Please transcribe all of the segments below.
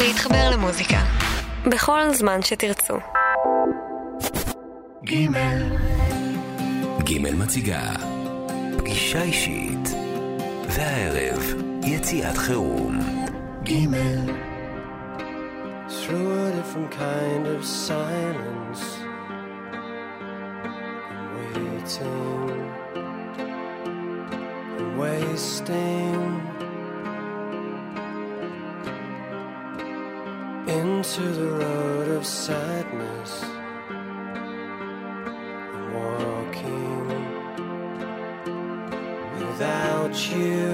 להתחבר למוזיקה בכל זמן שתרצו. גימל מציגה פגישה אישית, והערב יציאת חירום. גימל. Through a different kind of silence, I'm waiting and wasting into the road of sadness. I'm walking without you.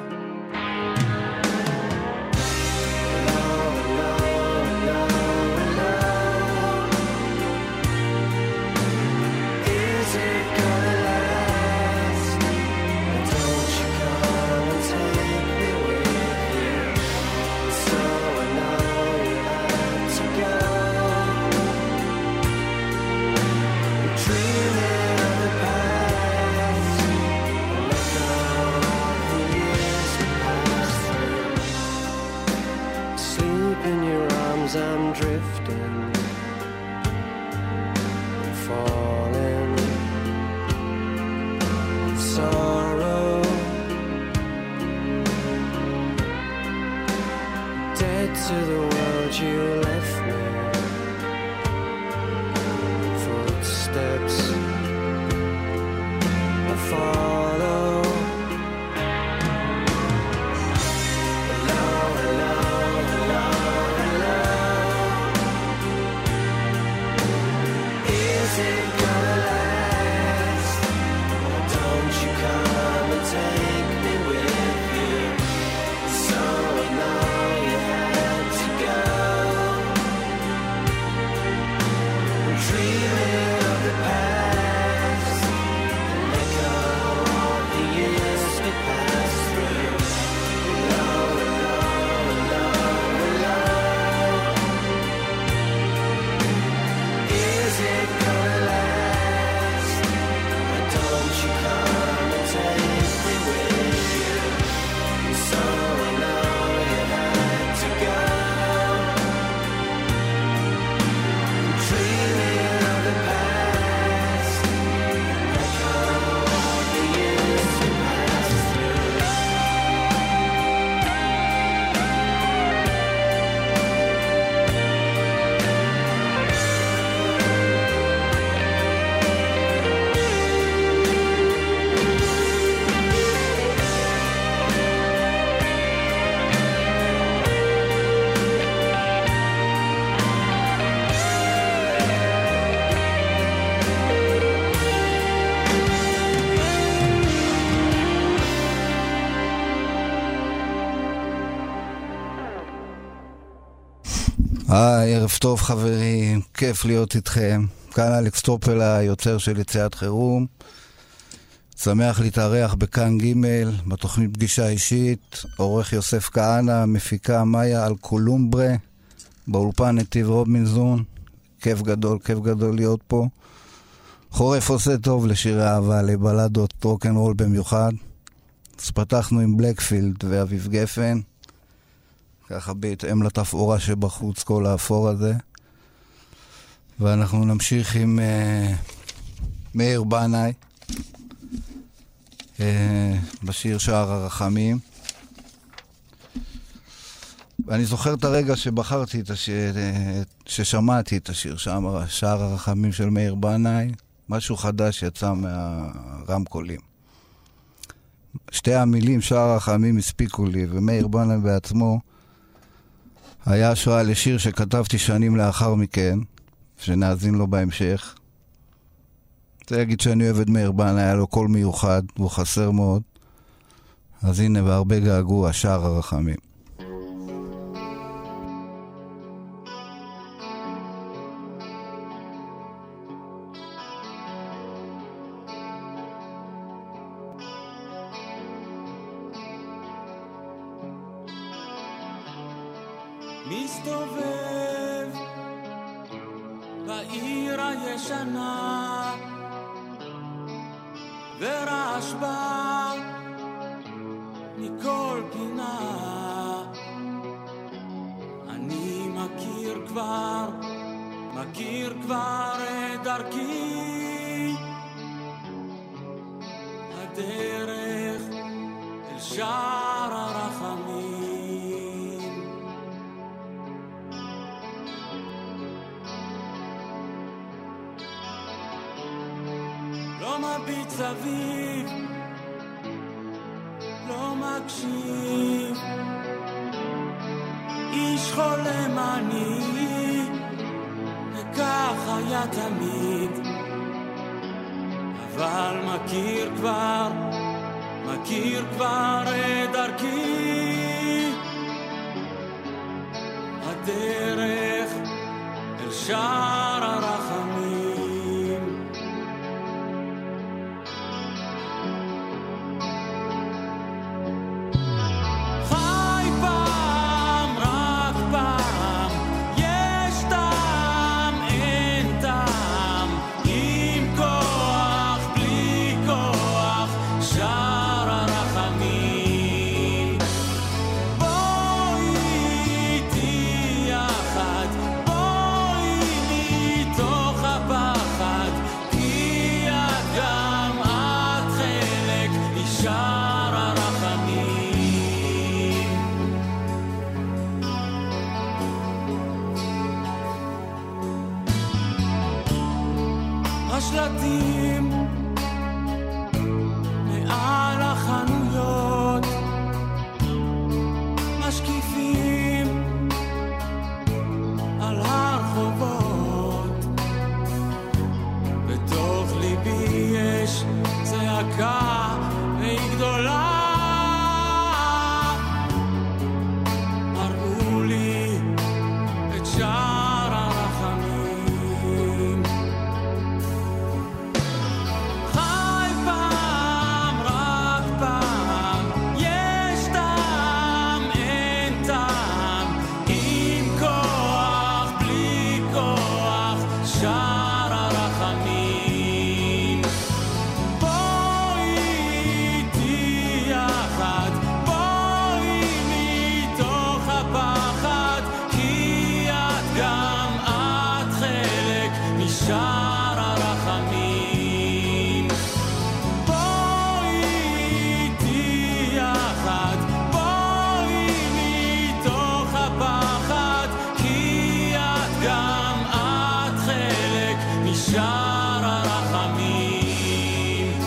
I'm drifting and falling in sorrow, dead to the world you left me, footsteps I follow. ערב טוב חברים, כיף להיות איתכם. כאן אלכס טופל, היוצר של יציאת חירום. שמח להתארח בכאן גימל, בתוכנית פגישה אישית. עורך יוסף כהנא, מפיקה מאיה אלקולומברה, באולפן נתיב רובינזון. כיף גדול להיות פה. חורף עושה טוב לשירי אהבה, לבלדות רוק'נ'רול במיוחד. אז פתחנו עם בלקפילד ואביב גפן. ככה בהתאם לתפאורה שבחוץ, כל האפור הזה. ואנחנו נמשיך עם מאיר בנאי, בשיר שער הרחמים. ואני זוכר את הרגע שבחרתי את השיר, ששמעתי את השיר שער הרחמים של מאיר בנאי. משהו חדש יצא מהרמקולים. שתי המילים שער הרחמים הספיקו לי, ומאיר בנאי בעצמו היה השראה לשיר שכתבתי שנים לאחר מכן, שנאזין לו בהמשך. זה יגיד שאני אוהב את מאיר בנאי, היה לו קול מיוחד, והוא חסר מאוד. אז הנה, בהרבה געגוע, שער הרחמים. מסתובב בעיר הישנה ורעש בה מכל פינה, אני מכיר כבר את דרכי, הדרך אל שער הרחמים. לא מביט סביב, לא מקשיב, איש חולם אני, וכך היה תמיד, אבל מכיר כבר את דרכי, הדרך אל שער הרחמים. חי פעם, רק פעם, יש טעם, אין טעם, עם כוח, בלי כוח, שער הרחמים. בואי איתי יחד, בואי מתוך הפחד, כי את גם את חלק משער הרחמים. השלטים מעל החנויות משקיפים על הרחובות, בתוך ליבי יש צעקה והיא גדולה, הראו לי את שער הרחמים. חי פעם, רק פעם, יש טעם, אין טעם, עם כוח, בלי כוח, שער הרחמים. בואי איתי יחד, בואי מתוך הפחד, כי את גם את חלק משער הרחמים. בואי איתי יחד, בואי מתוך הפחד, כי את גם את חלק משער הרחמים.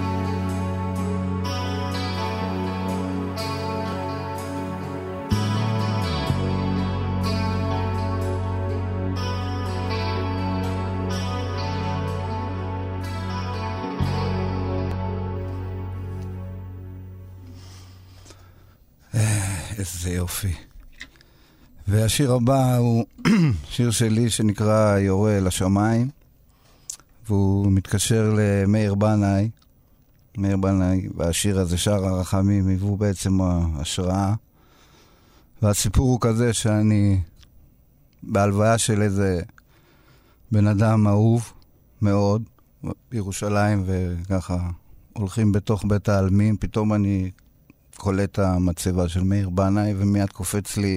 איזה יופי. והשיר הבא הוא שיר שלי שנקרא יורה אל השמיים, והוא מתקשר למאיר בנאי. מאיר בנאי והשיר הזה, שער הרחמים, היוו בעצם ההשראה. והסיפור הוא כזה שאני בהלוויה של איזה בן אדם אהוב מאוד בירושלים, וככה הולכים בתוך בית העלמין, פתאום אני קולט המצבה של מאיר בנאי, ומיד קופץ לי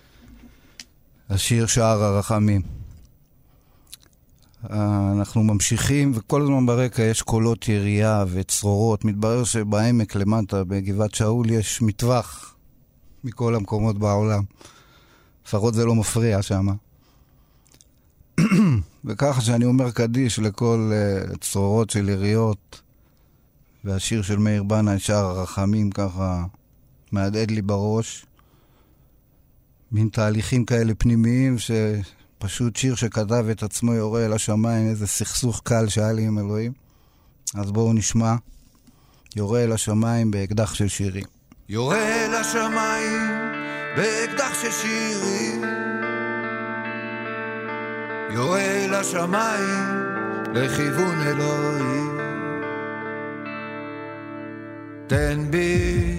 השיר שער הרחמים. אנחנו ממשיכים, וכל הזמן ברקע יש קולות ירייה וצרורות. מתברר שבעמק למטה, בגבעת שאול, יש מטווח מכל המקומות בעולם. לפחות זה לא מפריע שם. וככה שאני אומר קדיש לכל צרורות של יריות, והשיר של מאיר בנאי, שער הרחמים, ככה מהדהד לי בראש. מין תהליכים כאלה פנימיים, שפשוט שיר שכתב את עצמו יורה אל השמיים, איזה סכסוך קל שהיה לי עם אלוהים. אז בואו נשמע יורה אל השמיים באקדח של שירים. יורה אל השמיים באקדח של שירים, יורה אל השמיים לכיוון אלוהים. תן בי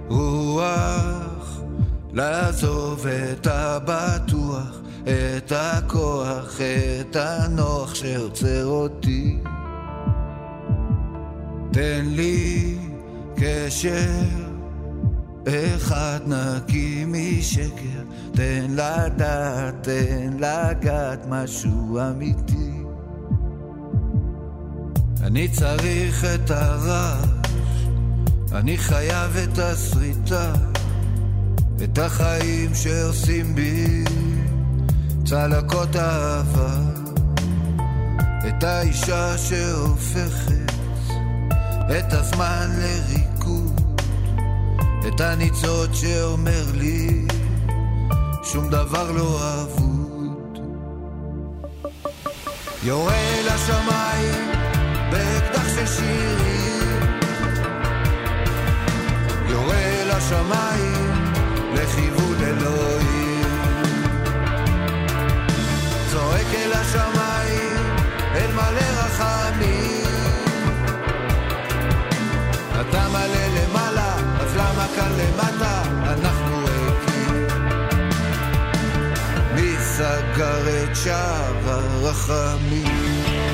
רוח לעזוב את הבטוח, את הכוח, את הנוח שעוצר אותי. תן לי קשר אחד נקי משקר, תן לדעת, תן לגעת משהו אמיתי. אני צריך את הרעש, אני חייב את הסריטה, את החיים שעושים בי צלקות אהבה, את האישה שהופכת את הזמן לריקוד, את הניצות שאומר לי שום דבר לא אבוד. יורה לשמיים באקדח של שירים, יורה לשמיים לכיוון אלוהים, צועק אל השמיים אל מלא רחמים. אתה מלא למעלה, אז למה כאן למטה אנחנו ריקים? מי סגר את שער הרחמים?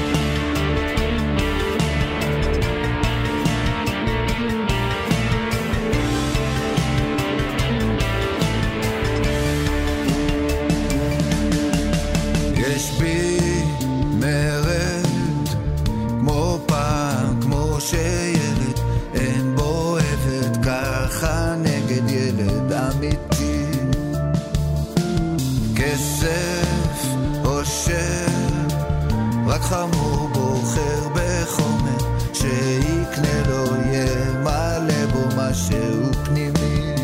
יש בי מרד כמו פעם, כמו שילד אין בו עבד, ככה נגד ילד אמיתי. כסף עושר, רק חמור בוחר בחומר שיקנה לו, ימלא בו משהו פנימי.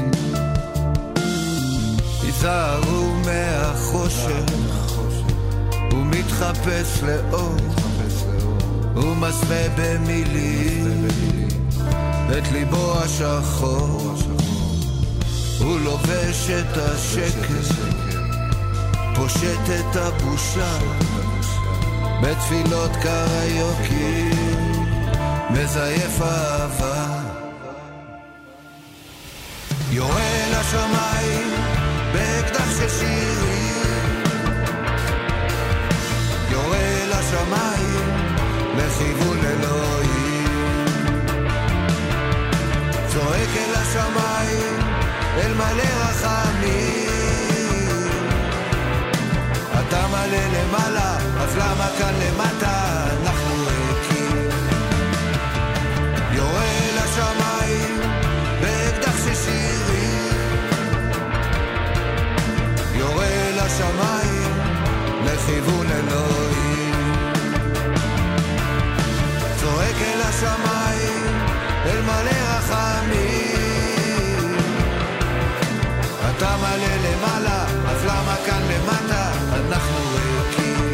היזהרו מהחושך, הוא מתחפש לאור, הוא מסווה במילים את ליבו השחור, הוא לובש את השקט, פושט את הבושה, בתפילות קריוקי מזייף אהבה. יורה לשמיים באקדח של שירים, יורה לשמיים לכיוון אלוהים, צועק אל השמיים אל מלא רחמים. אתה מלא למעלה, אז למה כאן למטה אנחנו ריקים? יורה לשמיים באקדח של שירים, יורה לשמיים לכיוון אלוהים, צועק אל השמיים אל מלא רחמים. אתה מלא למעלה, אז למה כאן למטה אנחנו ריקים?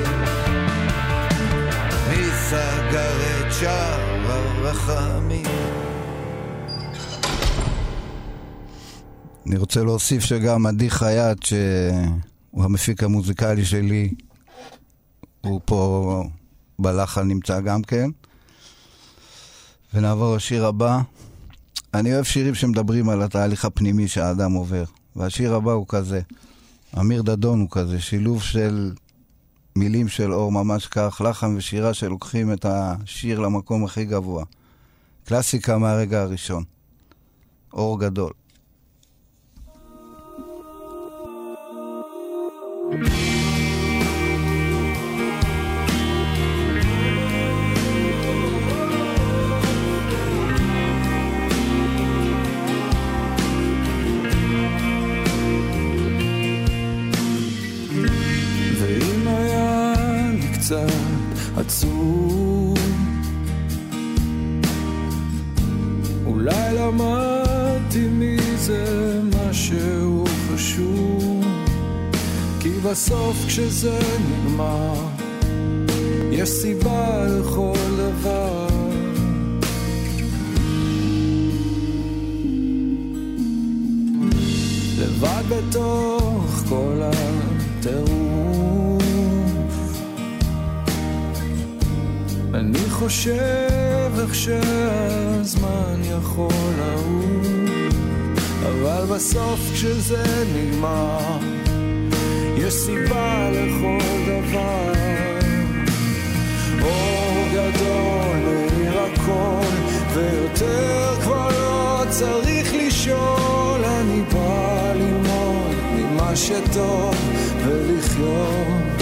מי סגר את שער הרחמים? אני רוצה להוסיף שגם עדי חייט, שהוא המפיק המוזיקלי שלי, הוא פה בלחן נמצא גם כן. ונעבור לשיר הבא. אני אוהב שירים שמדברים על התהליך הפנימי שהאדם עובר, והשיר הבא הוא כזה. אמיר דדון הוא כזה, שילוב של מילים של אור ממש כך, לחן ושירה שלוקחים את השיר למקום הכי גבוה. קלאסיקה מהרגע הראשון. אור גדול. ואם היה לי קצת עצוב, אולי למדתי מזה משהו חשוב, כי בסוף כשזה נגמר יש סיבה לכל דבר. לבד בתוך כל הטירוף אני חושב איך שהזמן יכול לעוף, אבל בסוף כשזה נגמר יש סיבה לכל דבר. אור גדול מאיר הכל, ויותר כבר לא צריך לשאול שטוב ולחיות,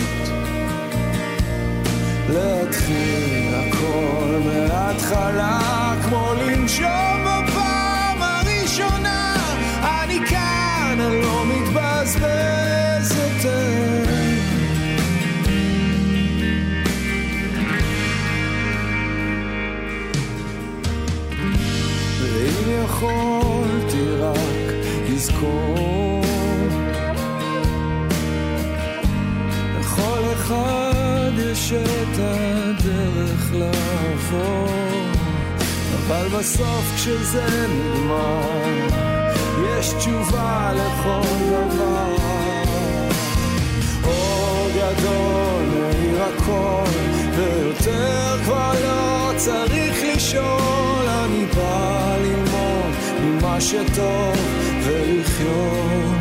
להתחיל הכל מההתחלה, כמו לנשום בפעם הראשונה. אני כאן, אני לא מתבזבז יותר. ואם יכולתי רק לזכור, לכל אחד יש את הדרך לעבור, אבל בסוף כשזה נגמר יש תשובה לכל דבר. אור גדול מאיר הכל, ויותר כבר לא צריך לשאול. אני בא ללמוד ממה שטוב ולחיות,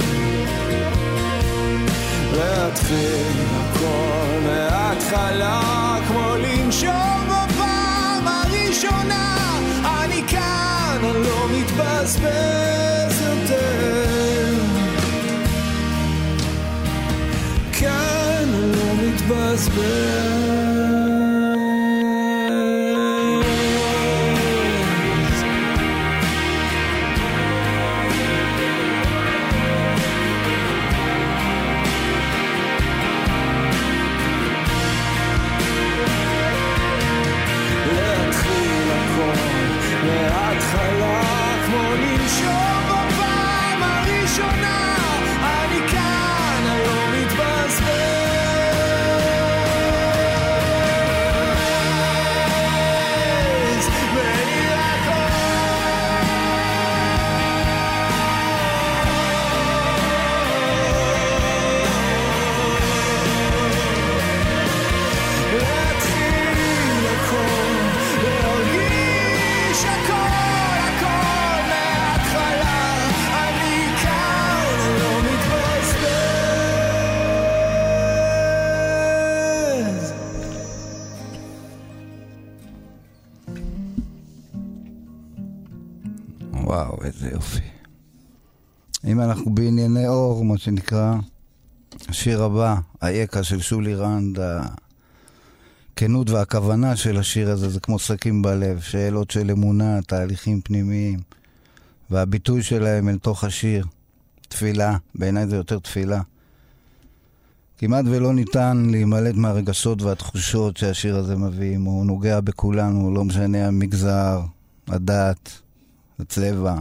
להתחיל הכל מההתחלה, כמו לנשום בפעם הראשונה. אני כאן, אני לא מתבזבז יותר. כאן אני לא מתבזבז. וואו, איזה יופי. אם אנחנו בענייני אור, מה שנקרא, השיר הבא, היקה של שולי רנד, הכנות והכוונה של השיר הזה, זה כמו סכים בלב, שאלות של אמונה, תהליכים פנימיים, והביטוי שלהם אל תוך השיר, תפילה, בעיניי זה יותר תפילה. כמעט ולא ניתן להימלט מהרגשות והתחושות שהשיר הזה מביא, הוא נוגע בכולנו, לא משנה המגזר, הדת, הצבע.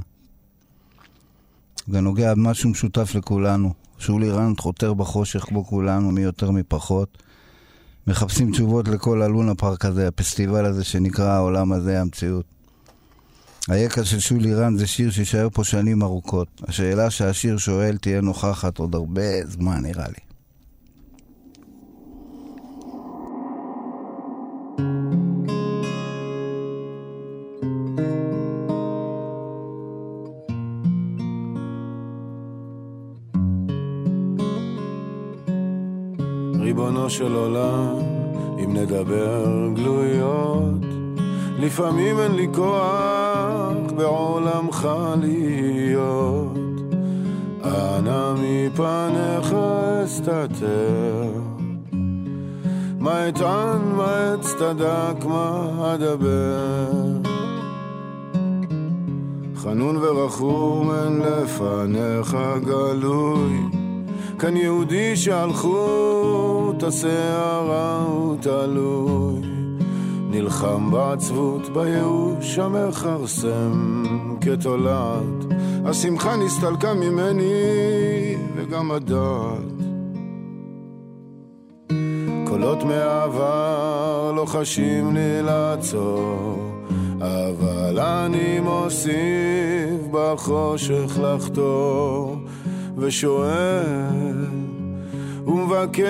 זה נוגע במשהו משותף לכולנו. שולי רנד חותר בחושך כמו כולנו, מי יותר מפחות. מחפשים תשובות לכל הלונה פארק הזה, הפסטיבל הזה שנקרא העולם הזה, המציאות. היקה של שולי רנד זה שיר שישאר פה שנים ארוכות. השאלה שהשיר שואל תהיה נוכחת עוד הרבה זמן, נראה לי. ריבונו של עולם, אם נדבר גלויות, לפעמים אין לי כוח בעולמך להיות. אנא מפניך אסתתר, מה אטען, מה אצטדק, מה אדבר. חנון ורחום אין לפניך גלוי, כאן יהודי שהלכו תסערה ותלוי, נלחם בעצבות בייאוש המחרסם כתולד. השמחה נסתלקה ממני וגם הדעת, קולות מהעבר לא חשים לי לעצור, אבל אני מוסיף בחושך לחתור, ושואל ומבקש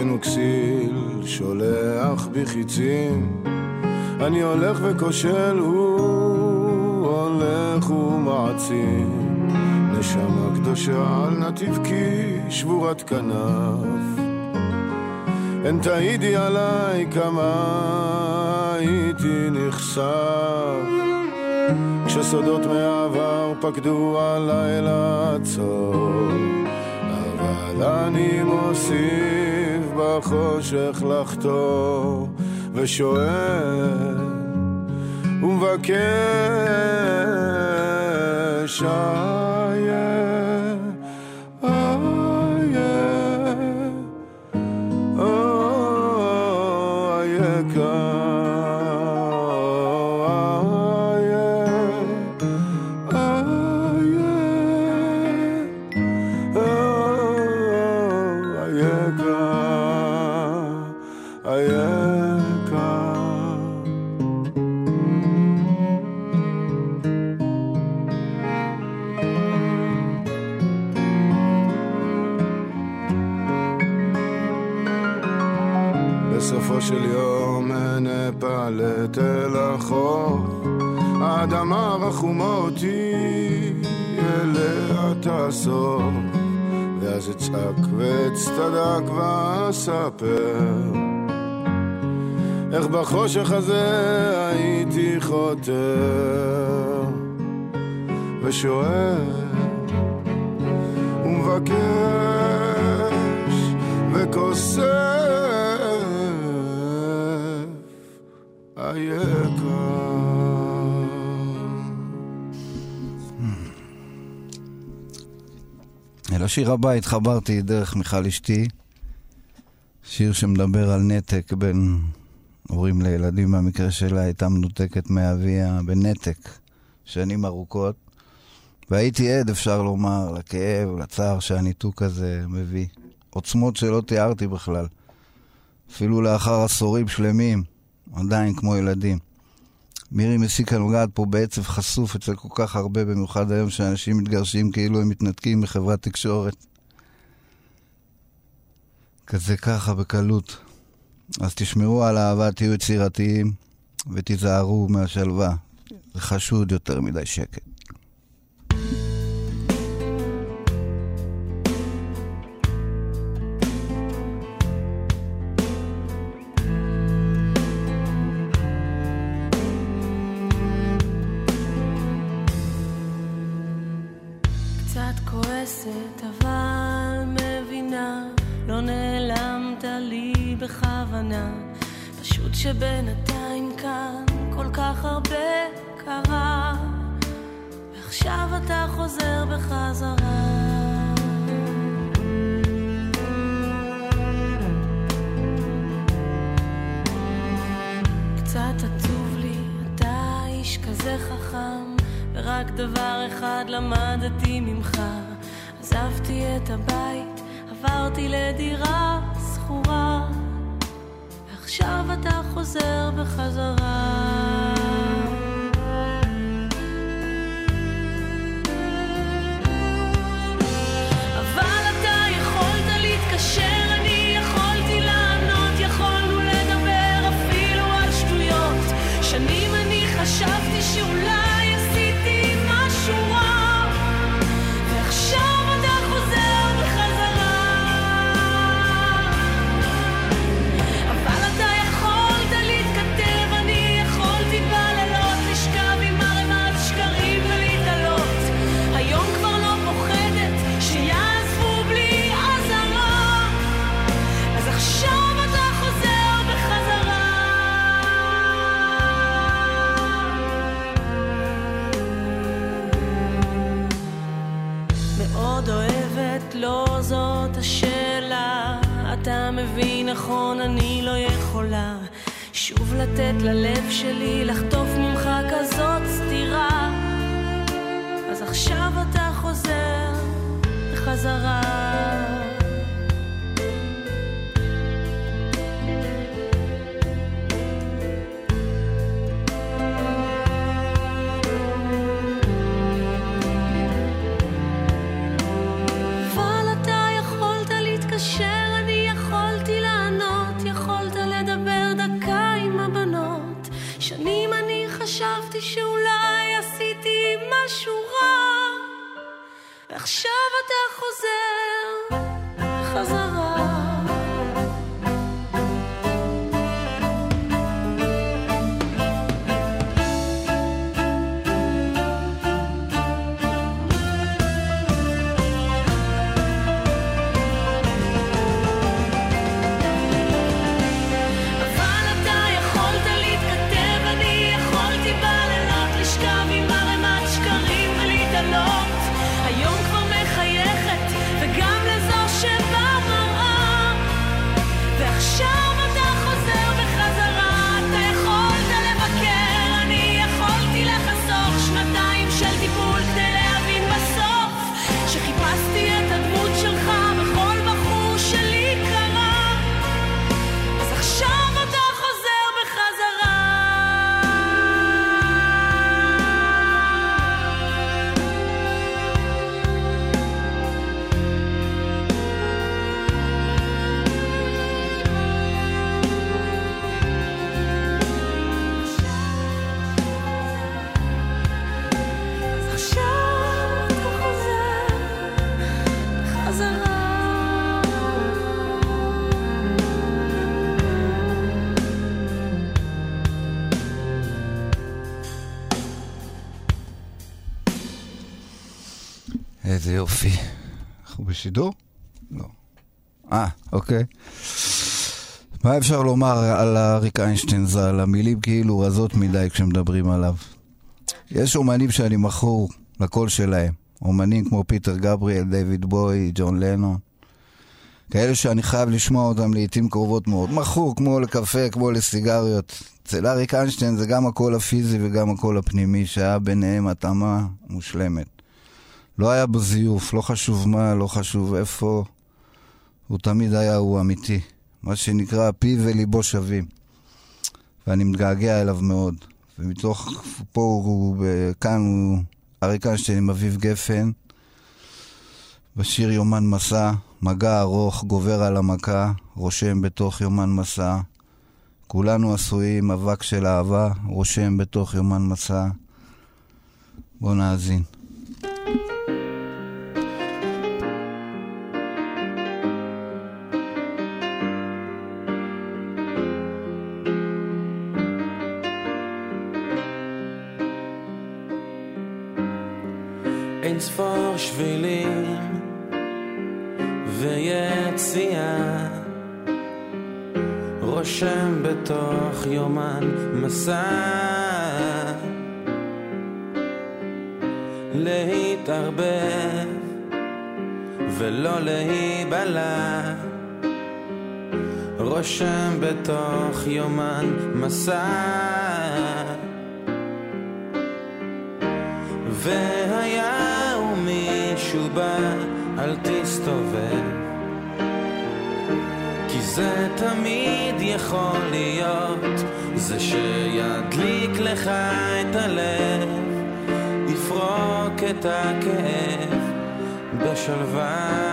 עשינו כסיל, שולח בחיצים, אני הולך וכושל, הוא הולך ומעצים, נשמה קדושה על נתיב כי שבורת כנף. אין תעידי עליי כמה הייתי נחשף, כשסודות מעבר פקדו הלילה צור, אבל אני מוסיף בחושך לחתור, ושואל ומבקש בסופו של יום נפלט אל החוף, האדמה רחומה אותי אליה תאסוף, ואז אצעק ואצטדק ואספר איך בחושך הזה הייתי חותר, ושואל ומבקש וכוסף היקר. אל השיר הבא התחברתי דרך מיכל אשתי, שיר שמדבר על נתק בין הורים לילדים. במקרה שלה הייתה מנותקת מאביה בנתק שנים ארוכות, והייתי עד, אפשר לומר, לכאב, לצער שהניתוק הזה מביא. עוצמות שלא תיארתי בכלל, אפילו לאחר עשורים שלמים, עדיין כמו ילדים. מירי מסיקה נוגעת פה בעצב חשוף אצל כל כך הרבה, במיוחד היום שאנשים מתגרשים כאילו הם מתנתקים מחברת תקשורת. כזה ככה בקלות. אז תשמרו על האהבה, תהיו יצירתיים ותיזהרו מהשלווה. זה חשוד יותר מדי שקט. אבל מבינה, לא נעלמת לי בכוונה, פשוט שבינתיים כאן כל כך הרבה קרה, ועכשיו אתה חוזר בחזרה. קצת עצוב לי, אתה איש כזה חכם, ורק דבר אחד למדתי ממך, עזבתי את הבית, עברתי לדירה סחורה, ועכשיו אתה חוזר בחזרה. אבל אתה יכולת להתקשר, אני יכולתי לענות, יכולנו לדבר אפילו על שטויות. שנים אני חשבתי שאולי עשיתי משהו רע, ועכשיו אתה חוזר בחזרה. אבל אתה יכולת להתכתב, אני יכולתי בלילות לשכב עם ערימת שקרים ולהתעלות. היום כבר לא פוחדת שיעזבו בלי עזרה, אז עכשיו אתה חוזר בחזרה. מאוד אוהבת, לא זאת השאלה, אתה מבין נכון, אני לא יכולה שוב לתת ללב שלי לחטוף ממך כזאת סתירה, אז עכשיו אתה חוזר בחזרה. אבל אתה יכולת להתקשר, אני יכולתי לענות, שנים אני חשבתי שאולי עשיתי משהו רע, ועכשיו אתה חוזר חזרה. היום כבר מחייכת וגם לזו שבמראה, ועכשיו אתה חוזר בחזרה. אתה יכולת לבקר, אני יכולתי לחסוך שנתיים של טיפול כדי להבין בסוף שחיפשתי את הדמות שלך בכל בחור שלי קרה, אז עכשיו אתה חוזר בחזרה. איזה יופי. אנחנו בשידור? לא. אוקיי. מה אפשר לומר על אריק איינשטיין ז"ל? המילים כאילו רזות מדי כשמדברים עליו. יש אומנים שאני מכור לקול שלהם. אומנים כמו פיטר גבריאל, דיוויד בוי, ג'ון לנון. כאלה שאני חייב לשמוע אותם לעתים קרובות מאוד. מכור כמו לקפה, כמו לסיגריות. אצל אריק איינשטיין זה גם הקול הפיזי וגם הקול הפנימי, שהיה ביניהם התאמה מושלמת. לא היה בו זיוף, לא חשוב מה, לא חשוב איפה. הוא תמיד היה, הוא אמיתי. מה שנקרא פי וליבו שווים. ואני מתגעגע אליו מאוד. ומתוך פה כאן הוא אריק איינשטיין עם אביב גפן. בשיר יומן מסע, מגע ארוך גובר על המכה, רושם בתוך יומן מסע. כולנו עשויים אבק של אהבה, רושם בתוך יומן מסע. בוא נאזין. אין ספור שבילים ויציאה, רושם בתוך יומן מסע, להתערבב ולא להיבלה, רושם בתוך יומן מסע. והיה ומישהו בא, אל תסתובב, כי זה תמיד יכול להיות זה שידליק לך את הלב, יפרוק את הכאב בשלווה.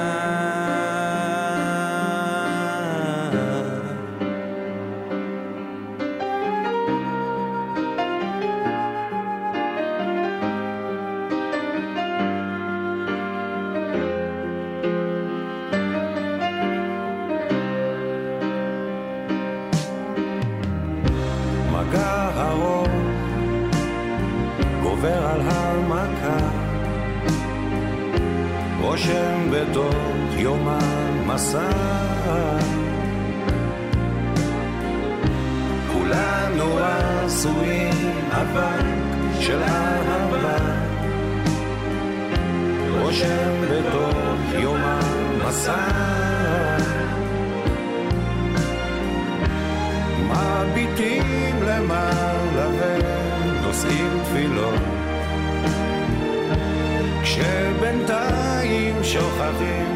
עובר על המכה, רושם בתוך יומן מסע, כולנו עשויים אבק של אהבה, רושם בתוך יומן מסע, מביטים למעלה ונושאים תפילות, כשבינתיים שוכחים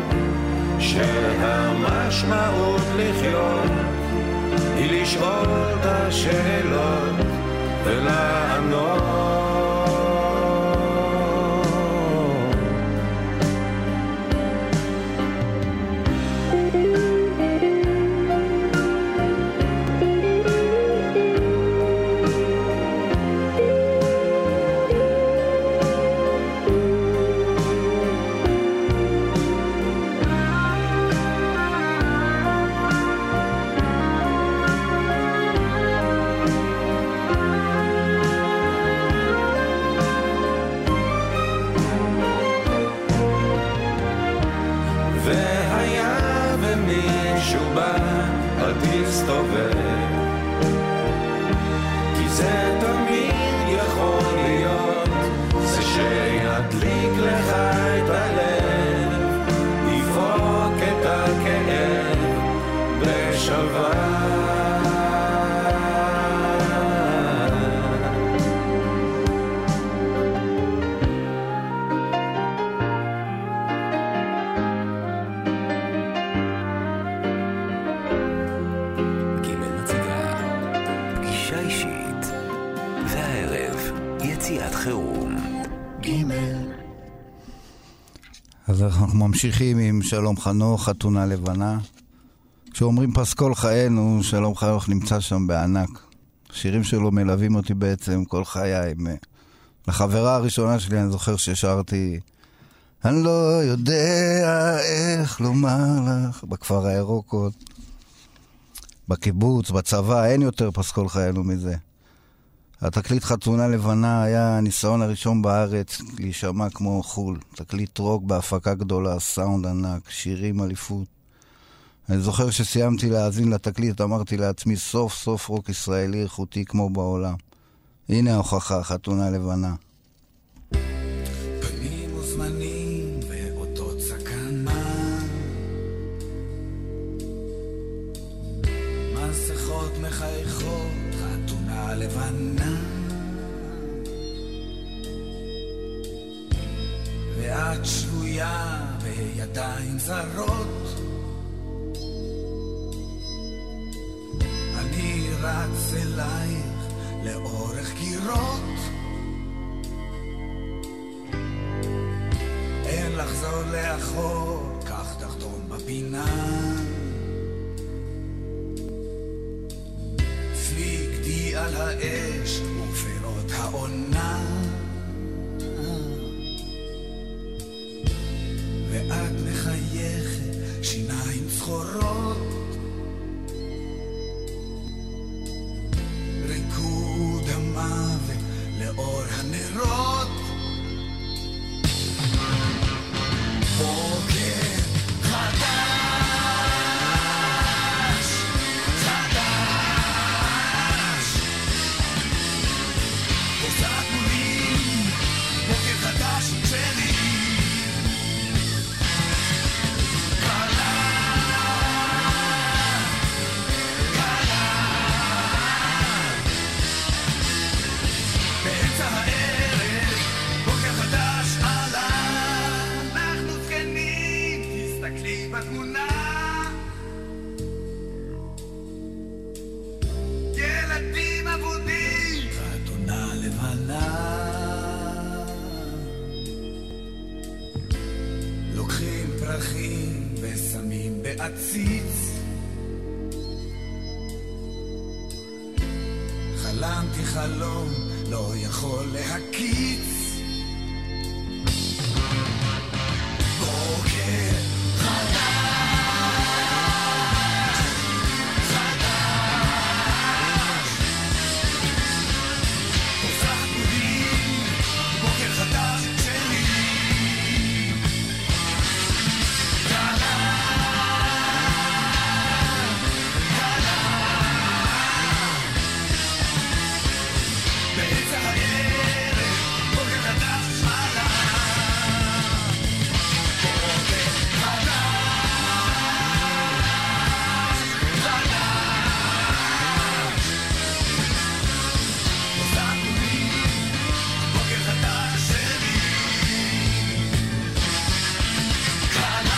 שהמשמעות לחיות היא לשאול את השאלות ולענות. אישית. והערב יציאת חירום. גימל. אז אנחנו ממשיכים עם שלום חנוך, חתונה לבנה. כשאומרים פסקול חיינו, שלום חנוך נמצא שם בענק. השירים שלו מלווים אותי בעצם כל חיי. לחברה הראשונה שלי אני זוכר ששרתי אני לא יודע איך לומר לך בכפר הירוקות, בקיבוץ, בצבא, אין יותר פסקול חיינו מזה. התקליט חתונה לבנה היה הניסיון הראשון בארץ להישמע כמו חול. תקליט רוק בהפקה גדולה, סאונד ענק, שירים אליפות. אני זוכר שסיימתי להאזין לתקליט, אמרתי לעצמי סוף סוף רוק ישראלי איכותי כמו בעולם. הנה ההוכחה, חתונה לבנה. פנים וזמנים ואותות סכנה, מסכות מחייכות, חתונה לבנה, ואת שבויה בידיים זרות, אני רץ אלייך לאורך קירות, אין לחזור לאחור, כך תחתום בפינה, פליגתי על האש ופירות העונה, ואת מחייכת שיניים צחורות, ריקוד המוות לאור הנרות, בוקר חדש, חדש, פוסעת מולי, בוקר חדש שלי, קלה, קלה, באמצע הערב, בוקר חדש עלה, אנחנו זקנים, תסתכלי בתמונה, ילדים אבודים, חתונה לבנה, לוקחים פרחים ושמים בעציץ, חלמתי חלום לא יכול להקיץ, בוקר חדש, חדש, פוסעת מולי, בוקר חדש שלי, קלה, קלה, באמצע הערב, בוקר חדש עלה, בוקר חדש, חדש, פוסעת מולי, בוקר חדש שלי, קלה,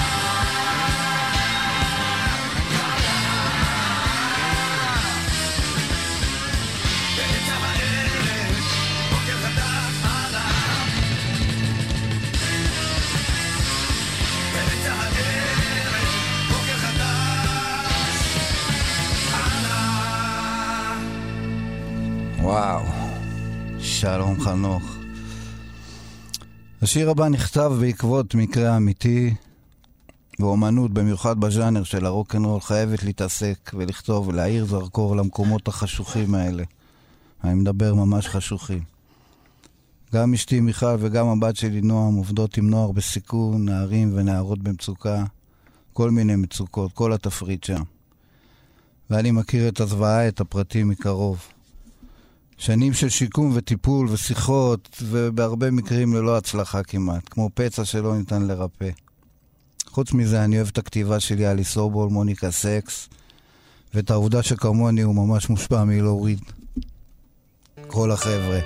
באמצע הערב, בוקר חדש עלה, באמצע הערב, בוקר חדש עלה. וואו, שלום חנוך. השיר הבא נכתב בעקבות מקרה אמיתי, ואומנות, במיוחד בז'אנר של הרוק'נ'רול, חייבת להתעסק ולכתוב ולהאיר זרקור למקומות החשוכים האלה. אני מדבר ממש חשוכים. גם אשתי מיכל וגם הבת שלי נועם עובדות עם נוער בסיכון, נערים ונערות במצוקה, כל מיני מצוקות, כל התפריט שם. ואני מכיר את הזוועה, את הפרטים מקרוב. שנים של שיקום וטיפול ושיחות, ובהרבה מקרים ללא הצלחה כמעט, כמו פצע שלא ניתן לרפא. חוץ מזה אני אוהב את הכתיבה שלי על איסובול, מוניקה סקס, ואת העובדה שכמוני הוא ממש מושפע מלהוריד. כל החבר'ה.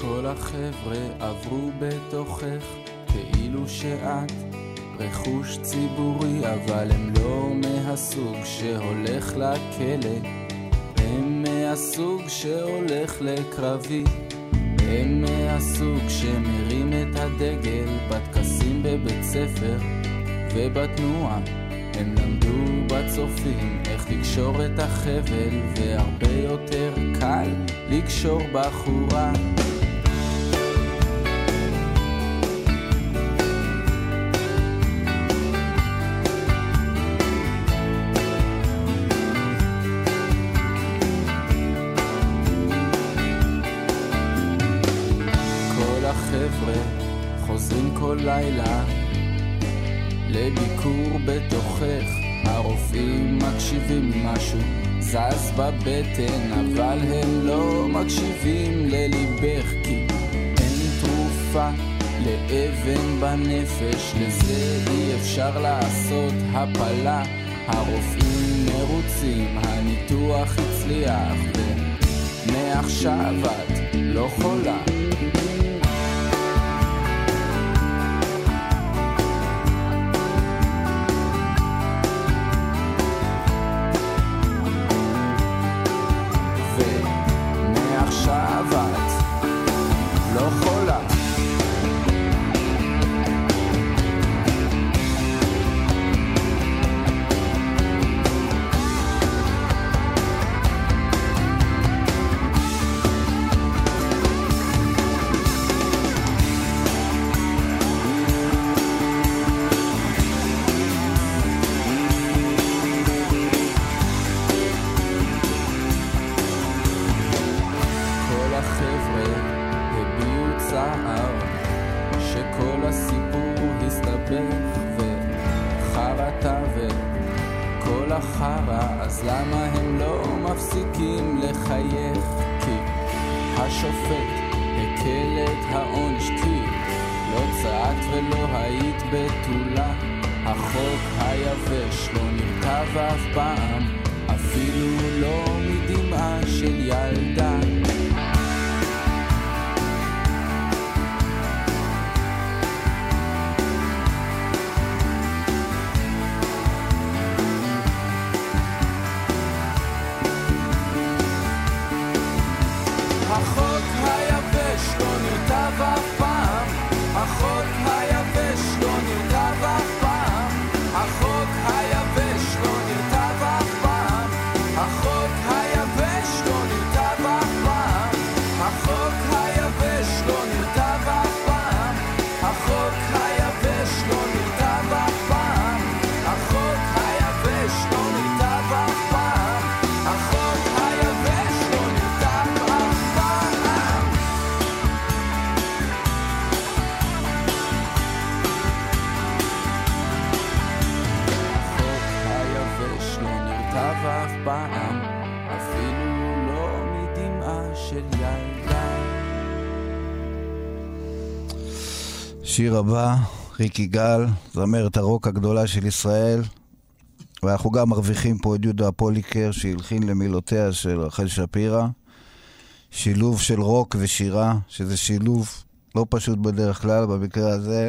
כל החבר'ה עברו בתוכך כאילו שאת רכוש ציבורי, אבל הם לא מהסוג שהולך לכלא, הם מהסוג שהולך לקרבי, הם מהסוג שמרים את הדגל בטקסים בבית ספר ובתנועה, הם למדו בצופים איך לקשור את החבל, והרבה יותר קל לקשור בחורה. כל החבר'ה חוזרים כל לילה לביקור בתוכך, הרופאים מקשיבים משהו זז בבטן, אבל הם לא מקשיבים לליבך, כי אין תרופה לאבן בנפש, לזה אי אפשר לעשות הפלה, הרופאים מרוצים, הניתוח הצליח, ומעכשיו את לא חולה. שיר הבא, ריק יגאל, זמרת הרוק הגדולה של ישראל, ואנחנו גם מרוויחים פה את יהודה פוליקר שהלחין למילותיה של רחל שפירא, שילוב של רוק ושירה, שזה שילוב לא פשוט בדרך כלל, במקרה הזה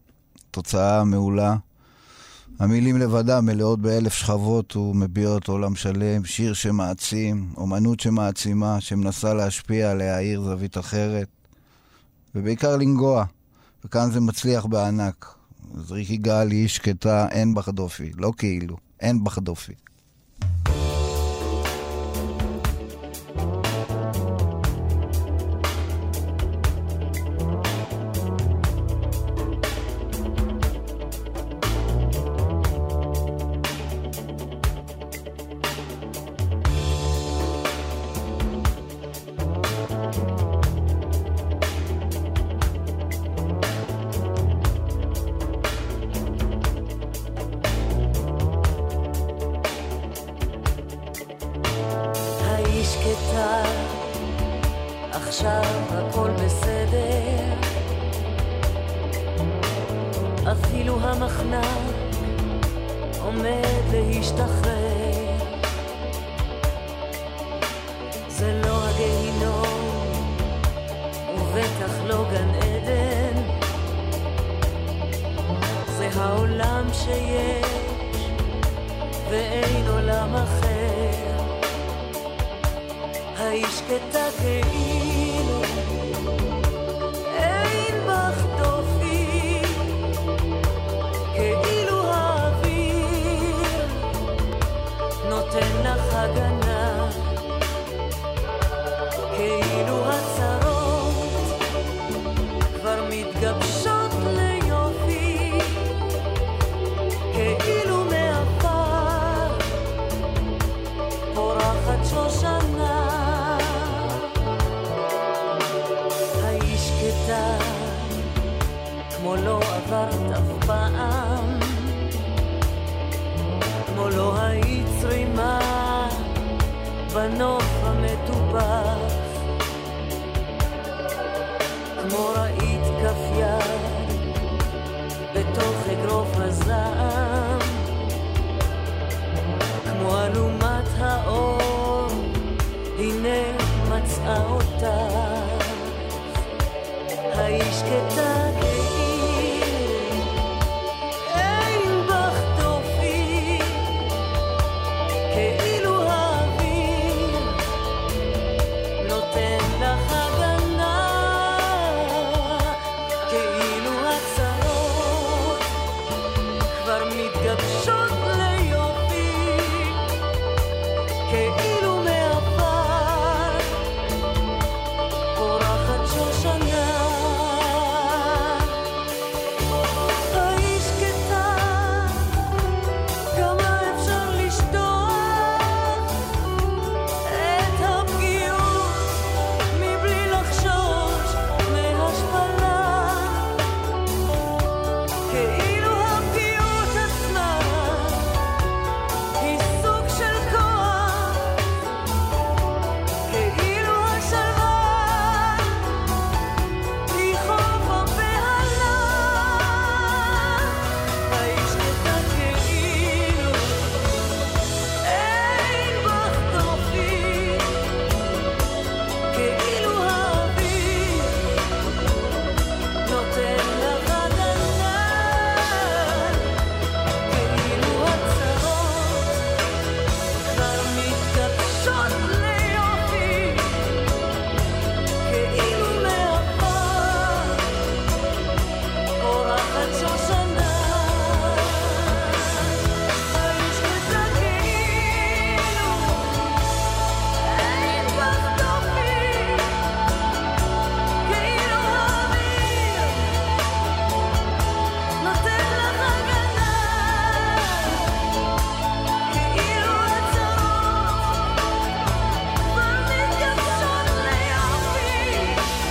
תוצאה מעולה. המילים לבדה מלאות באלף שכבות ומביעות עולם שלם, שיר שמעצים, אומנות שמעצימה, שמנסה להשפיע, להאיר זווית אחרת, ובעיקר לנגוע. וכאן זה מצליח בענק. אז ריק יגאל היא שקטה, אין בך דופי. לא כאילו, אין בך דופי. עכשיו הכל בסדר, אפילו המחנק עומד להשתחרר. זה לא הגיהינום ובין שיש ואין עולם אחר, האיש קטע כאילו אין בך דופי, כאילו האוויר נותן לך הגנה, כאילו הצרות כבר מתגבשות ליופי, כאילו מעבר פורחת שושנה, האיש קטן כמו לא עברת אף פעם, כמו לא היית צרימה בנוף המטופח, כמו ראית כף יד בתוך אגרוף הזעם, כמו אלומת האור הנה מצאה אותך, האיש קטע כאילו אין בך דופי, כאילו האוויר נותן לך הגנה, כאילו הצרות כבר מתגבשות ליופי, כאילו מעבר פורחת שושנה, האיש קטן כמה אפשר לשטוח את הפגיעות מבלי לחשוש מהשפלה, כאילו הפגיעות עצמה היא סוג של כוח, כאילו השלווה היא חוף הבהלה, האיש קטן כאילו אין בך דופי, כאילו האוויר נותן לך הגנה, כאילו הצרות כבר מתגבשות ליופי, כאילו מעבר פורחת שושנה, האיש קטן כאילו אין בך דופי, כאילו האוויר נותן לך הגנה, כאילו הצרות כבר מתגבשות ליופי,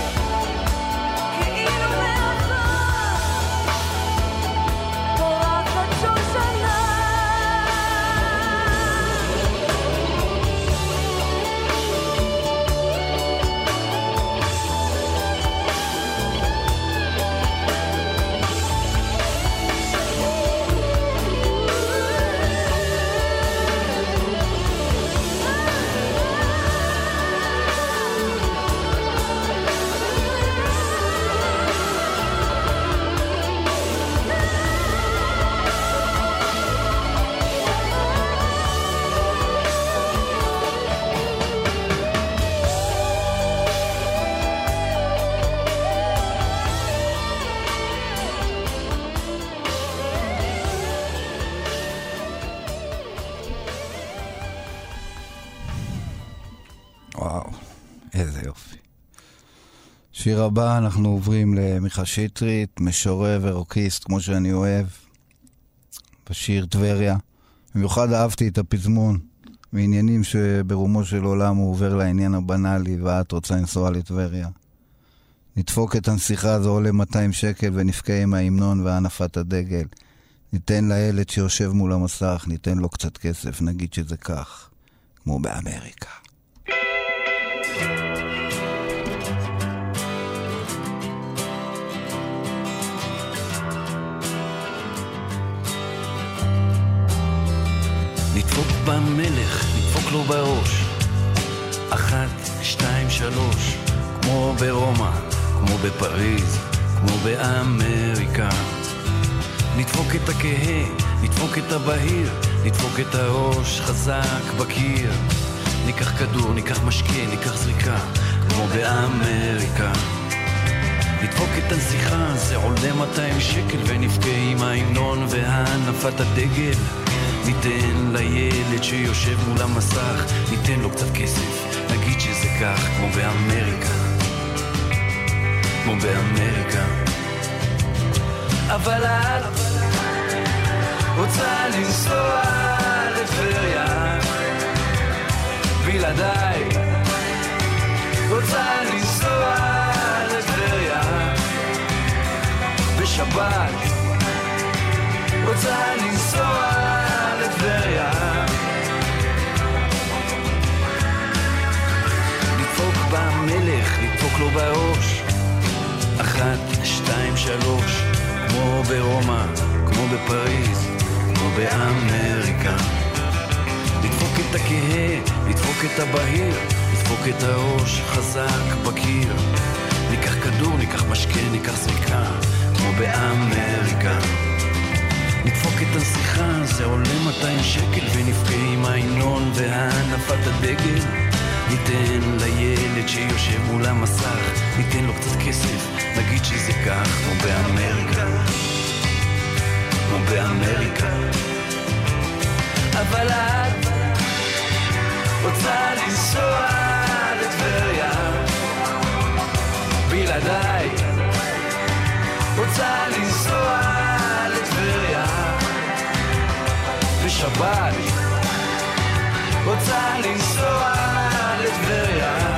כאילו מעבר פורחת שושנה. וואו, איזה יופי. שיר הבא אנחנו עוברים למיכה שטרית, משורר ורוקיסט כמו שאני אוהב, בשיר טבריה. במיוחד אהבתי את הפזמון, מעניינים שברומו של עולם הוא עובר לעניין הבנאלי, ואת רוצה לנסוע לטבריה. נדפוק את הנסיכה הזו עולה 200 שקל ונפקע עם ההמנון והנפת הדגל. ניתן לילד שיושב מול המסך, ניתן לו קצת כסף, נגיד שזה כך, כמו באמריקה. נדפוק במלך, נדפוק לו בראש 1, 2, 3 כמו ברומא, כמו בפריז, כמו באמריקה. נדפוק את הכהה, נדפוק את הבהיר, נדפוק את הראש חזק בקיר. ניקח כדור, ניקח משקה, ניקח זריקה, כמו באמריקה. נדפוק את הנסיכה, זה עולה 200 שקל, ונבכה עם ההמנון והנפת הדגל. ניתן לילד שיושב מול המסך, ניתן לו קצת כסף, נגיד שזה כך, כמו באמריקה, כמו באמריקה. אבל את רוצה לנסוע לטבריה בלעדיי, רוצה לנסוע לטבריה בשבת, רוצה לנסוע לטבריה. לדפוק במלך, לדפוק לו בראש, 1, 2, 3, כמו ברומא, כמו בפריז, כמו באמריקה. לדפוק את הכהה, לדפוק את הבהיר, לדפוק את הראש חזק בקיר. ניקח כדור, ניקח משקה, ניקח זריקה, כמו באמריקה. נדפוק את הנסיכה, זה עולה 200 שקל, ונבכה עם ההמנון והנפת הדגל. ניתן לילד שיושב מול המסך, ניתן לו קצת כסף, נגיד שזה כך, כמו באמריקה, כמו באמריקה. אבל את רוצה לנסוע לטבריה בלעדיי, רוצה לנסוע לטבריה בשבת, רוצה לנסוע לטבריה.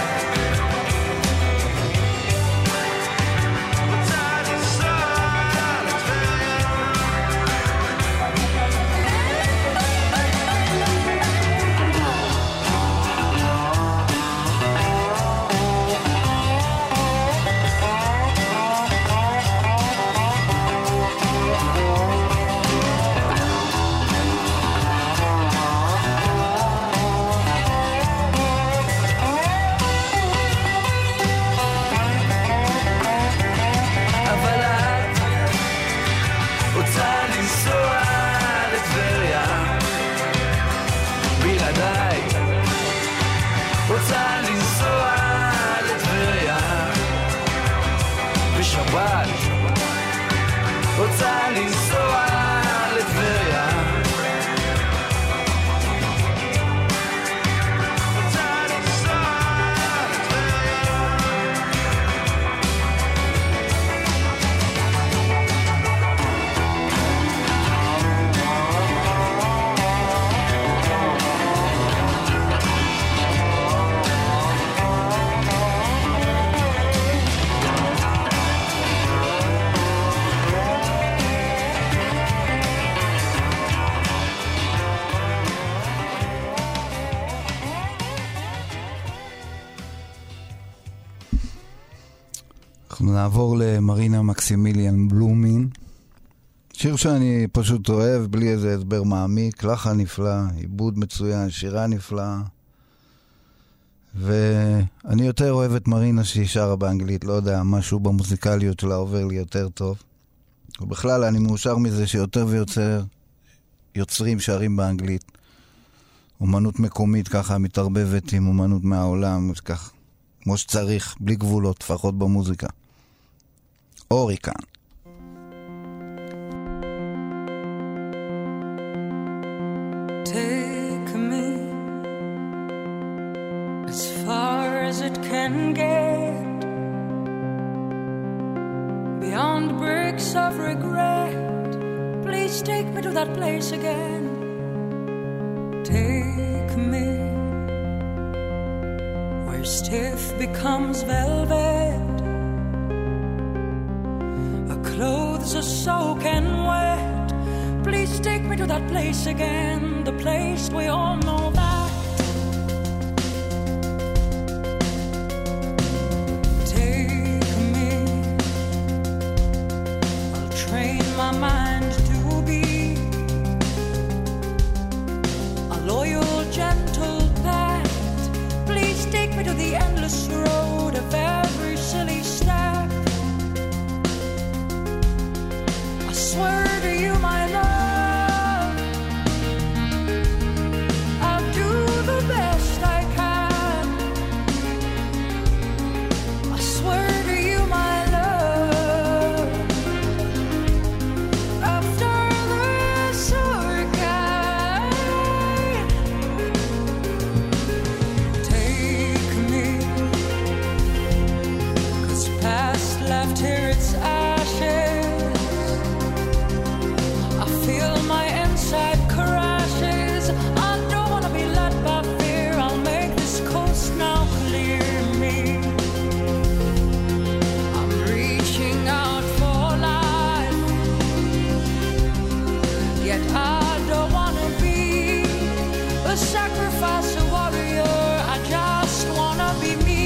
רוצה לנסוע לטבריה, רוצה לנסוע נעבור למרינה מקסימיליאן בלומין, שיר שאני פשוט אוהב, בלי איזה הסבר מעמיק, לחן נפלא, עיבוד מצוין, שירה נפלאה, ואני יותר אוהב את מרינה שהיא שרה באנגלית, לא יודע, משהו במוזיקליות שלה עובר לי יותר טוב, ובכלל אני מאושר מזה שיותר ויותר יוצרים שרים באנגלית, אומנות מקומית ככה מתערבבת עם אומנות מהעולם, כך, כמו שצריך, בלי גבולות, לפחות במוזיקה. אוריקן. Take me as far as it can get, beyond bricks of regret. Please take me to that place again. Take me where stiff becomes velvet, clothes are soaking wet. Please take me to that place again, the place we all know that. Take me, I'll train my mind to be a loyal, gentle pet. Please take me to the endless road of every silly step. I swear left here it's ashes. I feel my inside crashes. I don't wanna be led by fear. I'll make this coast now clear me. I'm reaching out for life, yet I don't wanna be a sacrifice, a warrior. I just wanna be me.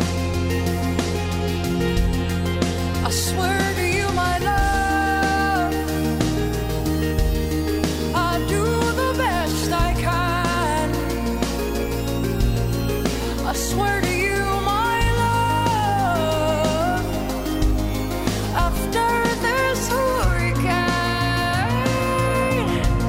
I swear to you, my love, I'll do the best I can. I swear to you, my love, after this hurricane,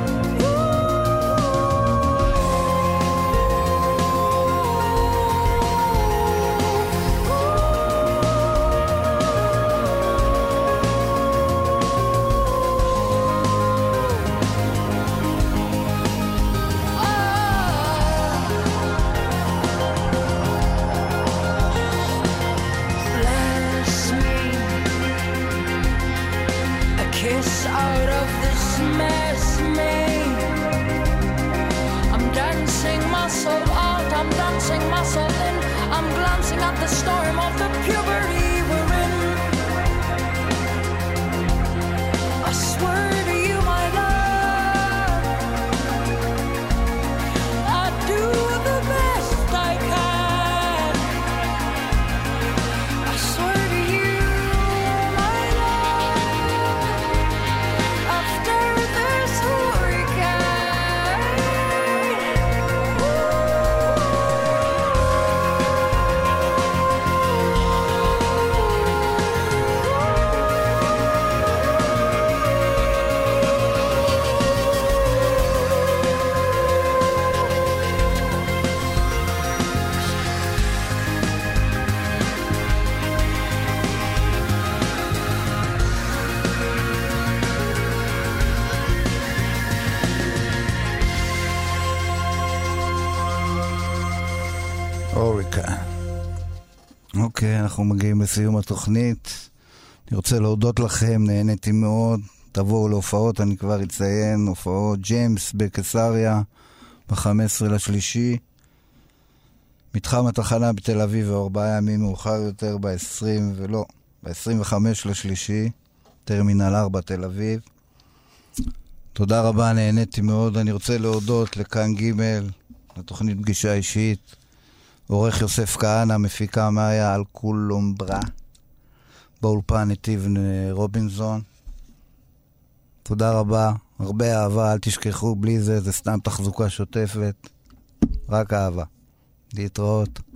bless me, a kiss out of this mess made. I'm dancing myself out, I'm dancing myself in. I'm glancing at the storm of the puberty we're in. I swear to you, my love, I do the best I can. I swear to you, my love, after this hurricane, אוריקה. אוקיי, אנחנו מגיעים לסיום התוכנית. אני רוצה להודות לכם, נהניתי מאוד. תבואו להופעות, אני כבר אציין, הופעות ג'יימס בקיסריה ב-15/3, מתחם התחנה בתל אביב, ו4 ימים מאוחר יותר ב-25/3, טרמינל 4 תל אביב. תודה רבה, נהניתי מאוד. אני רוצה להודות לכאן ג' לתוכנית פגישה אישית, עורך יוסף כהנא, מפיקה מאיה על קולומברה, באולפן נתיב רובינזון. תודה רבה, הרבה אהבה, אל תשכחו, בלי זה סתם תחזוקה שוטפת, רק אהבה. להתראות.